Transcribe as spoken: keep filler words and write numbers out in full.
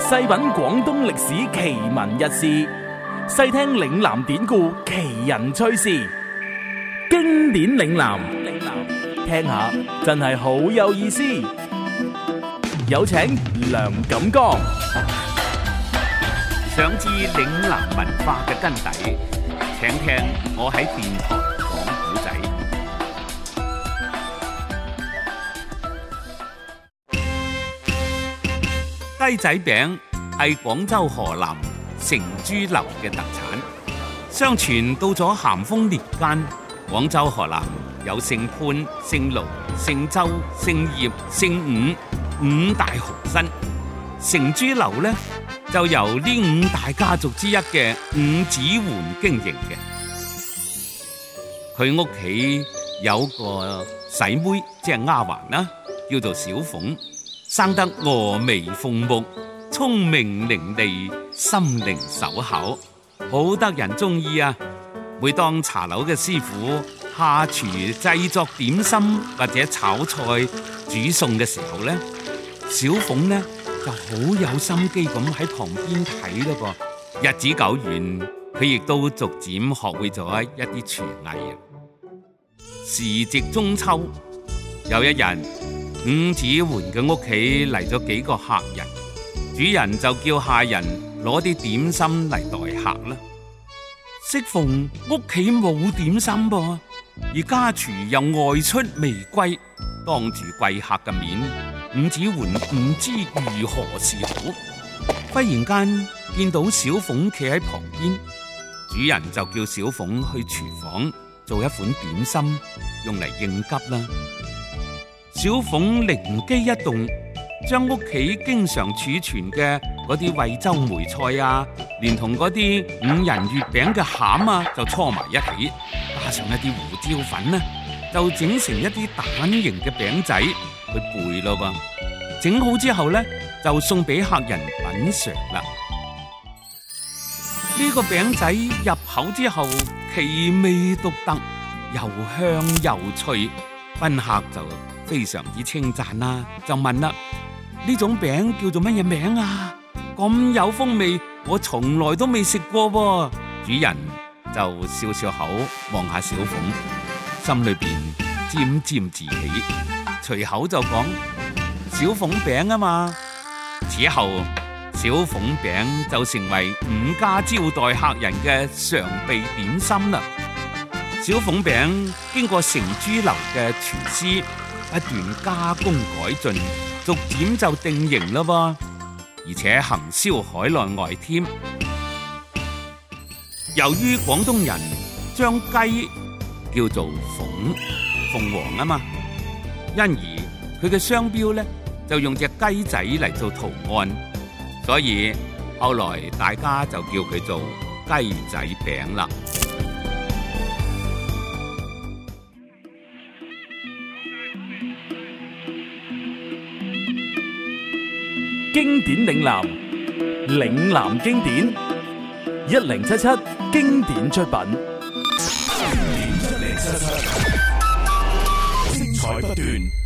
細品廣東歷史奇聞軼事，細聽嶺南典故奇人趣事，經典嶺南，聽下真係好有意思。有請梁錦江。 想知嶺南文化嘅根底，請聽我喺電台講古仔。雞仔餅係廣州河南成珠樓嘅特產。相傳到咗咸豐年間，廣州河南有姓潘、姓盧、姓周、姓葉、姓伍五大豪紳。成珠樓呢，就由呢五大家族之一嘅伍子桓經營嘅。佢屋企有個細妹，即係丫鬟啦，叫做小鳳，生得峨眉鳳目，聰明伶俐，心靈手巧，好得人中意啊！每當茶樓嘅師傅下廚製作點心或者炒菜煮餸嘅時候呢，小鳳呢就好有心機咁喺旁邊睇咯噃。日子久遠，佢亦都逐漸學會咗一啲廚藝。時值中秋，有一日，伍子桓嘅屋企嚟咗幾個客人，主人就叫下人攞啲點心嚟待客啦。適逢屋企冇點心噃，而家廚又外出未歸，當住貴客嘅面，伍子桓唔知如何是好。忽然間見到小鳳企喺旁邊，主人就叫小鳳去廚房做一款點心，用嚟應急啦。小鳳靈機一動，將屋企經常儲存嘅嗰啲惠州梅菜啊，連同嗰啲五仁月餅嘅餡啊，就搓埋一起，加上一啲胡椒粉呢，就整成一啲蛋形嘅餅仔去背咯噃。整好之後呢，就送俾客人品嘗啦。呢個餅仔入口之後，奇味獨特，又香又脆，賓客就非常之稱讚啦，就問啦：呢種餅叫做乜嘢名啊？咁有風味，我從來都未食過喎。主人就笑笑口望下小鳳，心裏邊沾沾自喜，隨口就講：小鳳餅啊嘛。此後，小鳳餅就成為伍家招待客人嘅常備點心啦。小鳳餅經過成珠樓嘅廚師不斷加工改進，逐漸就定型啦噃，而且行銷海內外添。由於廣東人將雞叫做鳳鳳凰啊嘛，因而佢嘅商標呢就用隻雞仔嚟做圖案，所以後來大家就叫佢做雞仔餅啦。 經典嶺南，嶺南經典一零七七經典出品，經典一零七七，精彩不斷。